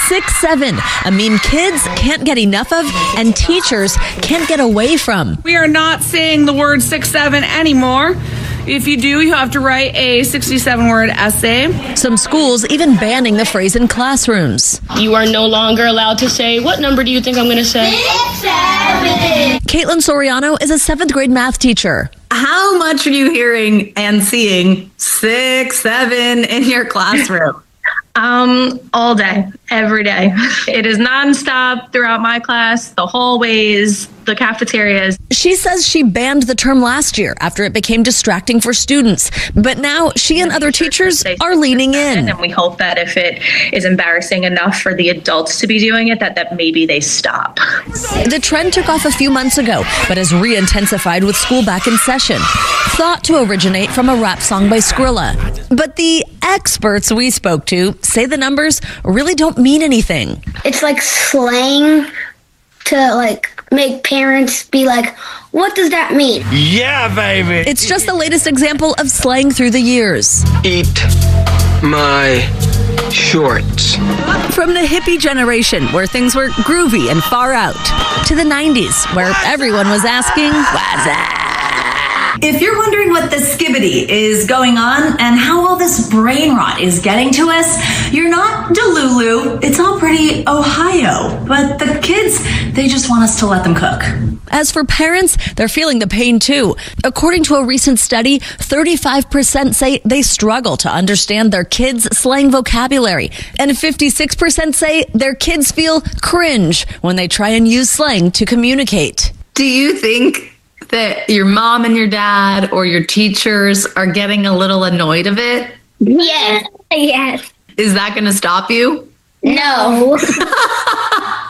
6'7", a meme kids can't get enough of and teachers can't get away from. We are not saying the word 6'7" anymore. If you do, you have to write a 67-word essay. Some schools even banning the phrase in classrooms. You are no longer allowed to say, what number do you think I'm going to say? 6'7". Caitlin Soriano is a 7th grade math teacher. How much are you hearing and seeing 6'7" in your classroom? All day, every day. It is nonstop throughout my class, the hallways, the cafeterias. She says she banned the term last year after it became distracting for students. But now she and other teachers are leaning in. And we hope that if it is embarrassing enough for the adults to be doing it, that maybe they stop. The trend took off a few months ago, but has re-intensified with school back in session. Thought to originate from a rap song by Skrilla. But the experts we spoke to say the numbers really don't mean anything. It's like slang to make parents be like, what does that mean? Yeah, baby. It's just the latest example of slang through the years. Eat my shorts. From the hippie generation, where things were groovy and far out, to the 90s, where everyone was asking, what's that? If you're wondering what the skibbity is going on and how all this brain rot is getting to us, you're not Delulu. It's all pretty Ohio. But the kids, they just want us to let them cook. As for parents, they're feeling the pain too. According to a recent study, 35% say they struggle to understand their kids' slang vocabulary. And 56% say their kids feel cringe when they try and use slang to communicate. Do you think that your mom and your dad or your teachers are getting a little annoyed of it? Yes. Yes. Is that going to stop you? No.